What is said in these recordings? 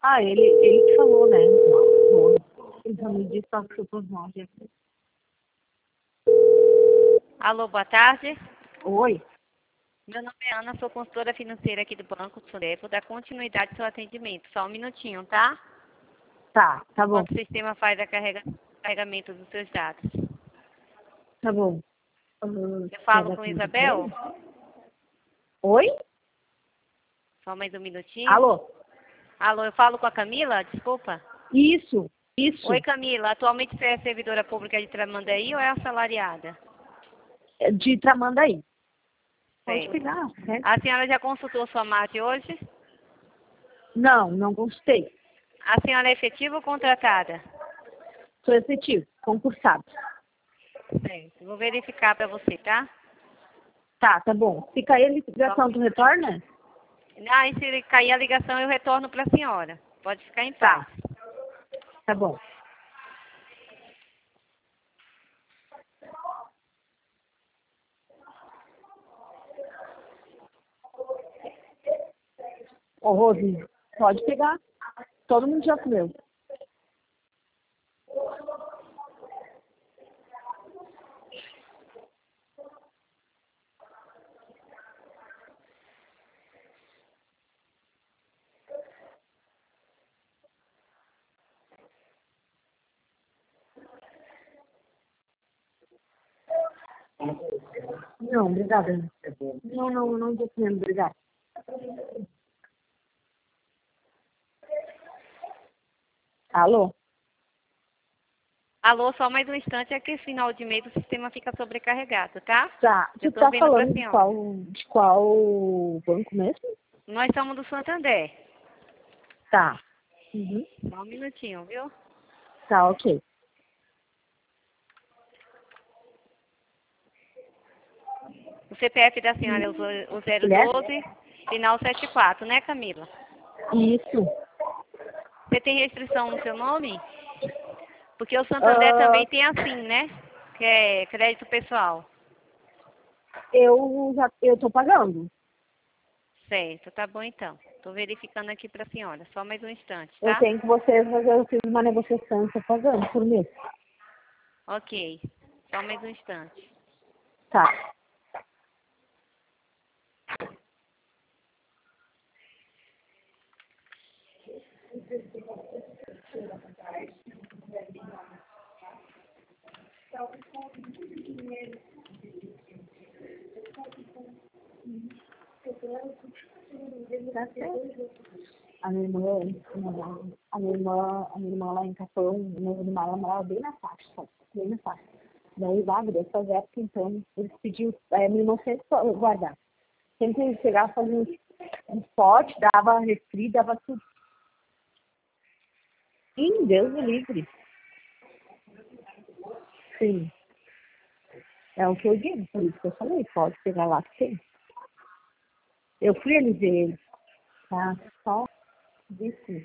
Ah, ele que falou, né? Bom, ele já me disse para que eu tô mal. Alô, boa tarde. Oi? Meu nome é Ana, sou consultora financeira aqui do Banco do Sudeste. Vou dar continuidade ao seu atendimento. Só um minutinho, tá? Tá bom, Enquanto o sistema faz a carregamento dos seus dados. tá bom. Eu falo com Isabel? Oi? Só mais um minutinho. Alô? Alô, eu falo com a Camila? Desculpa. Isso. Oi, Camila. Atualmente você é servidora pública de Tramandaí ou é assalariada? É de Tramandaí. Pode Certo. pegar, né? A senhora já consultou sua MAT hoje? Não gostei. A senhora é efetiva ou contratada? Sou efetivo, concursado. Certo. Vou verificar para você, tá? Tá bom. Fica aí a ligação, tu retorna? Ah, e se cair a ligação, eu retorno para a senhora. Pode ficar em paz. Tá bom. Ô, Rose, pode pegar. Todo mundo já comeu. Não, obrigada. Não tô comendo, obrigada. Alô? Alô, só mais um instante, é que final de mês o sistema fica sobrecarregado, tá? Tá. Eu Tu tô tá vendo pra falando senhora. de qual banco mesmo? Nós somos do Santander. Tá. Uhum. Só um minutinho, viu? Tá, ok. O CPF da senhora é o Mulher? 012, final 74, né, Camila? Isso. Você tem restrição no seu nome? Porque o Santander Ah, também tem assim, né? Que é crédito pessoal. eu tô pagando. Certo, tá bom então. Tô verificando aqui pra senhora. Só mais um instante, Eu tá? tenho que vocês, mas eu fiz uma negociação, tô pagando por mês. Ok. Só mais um instante. Tá. Tá certo. A minha irmã lá em Capão, ela morava bem na faixa, sabe? Bem na faixa. Daí lá, dessas épocas, então, eles pediam, aí a minha irmã sempre guardar. Sempre eles chegavam, faziam um pote, dava refri, dava tudo. Sim, Deus me livre. Sim. É o que eu digo, por isso que eu falei, pode pegar lá que tem. Eu fui ali ver ele, tá? Só disse.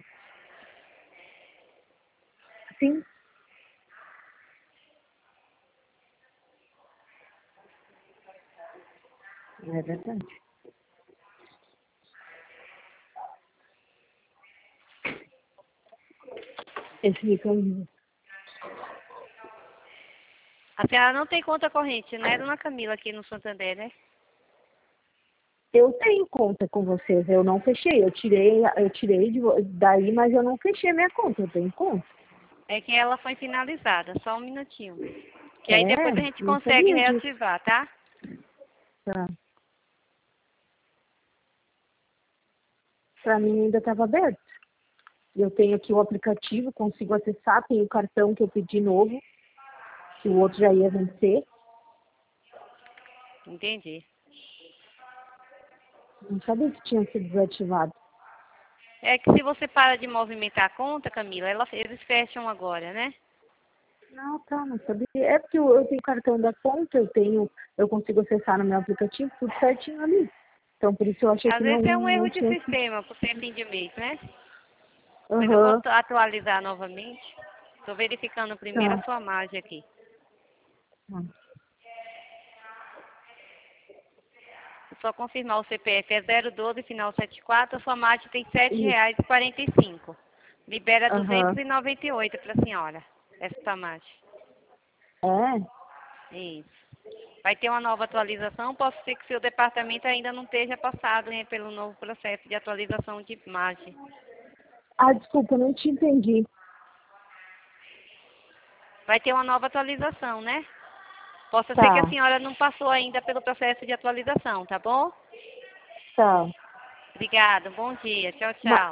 Sim, é verdade. Esse mecanismo. A senhora não tem conta corrente, né, dona Camila, aqui no Santander, né? Eu tenho conta com vocês, eu não fechei. Eu tirei daí, mas eu não fechei minha conta, eu tenho conta. É que ela foi finalizada. Só um minutinho. Que aí É, depois a gente não consegue sabia disso. reativar, tá? Tá. Pra mim ainda estava aberto. Eu tenho aqui o aplicativo, consigo acessar, tem o cartão que eu pedi novo, que o outro já ia vencer. Entendi. Não sabia que tinha sido desativado. É que se você para de movimentar a conta, Camila, eles fecham agora, né? Não sabia. É porque eu tenho cartão da conta, eu consigo acessar no meu aplicativo, tudo certinho ali. Então, por isso eu achei Às que não, vezes é um não erro de tinha sido. sistema, por ser fim de mês, né? Mas eu vou Aham, atualizar novamente. Estou verificando primeiro a tá. sua margem aqui. Tá. Só confirmar o CPF é 012, final 74, a sua margem tem R$ Isso. 7,45. Libera Aham. 298 para a senhora, essa tomate. É? Isso. Vai ter uma nova atualização, pode ser que seu departamento ainda não esteja passado, né, pelo novo processo de atualização de imagem. Ah, desculpa, não te entendi. Vai ter uma nova atualização, né? Possa ser que a Tá, senhora não passou ainda pelo processo de atualização, tá bom? tá. Obrigada, bom dia, tchau, Ma- tchau.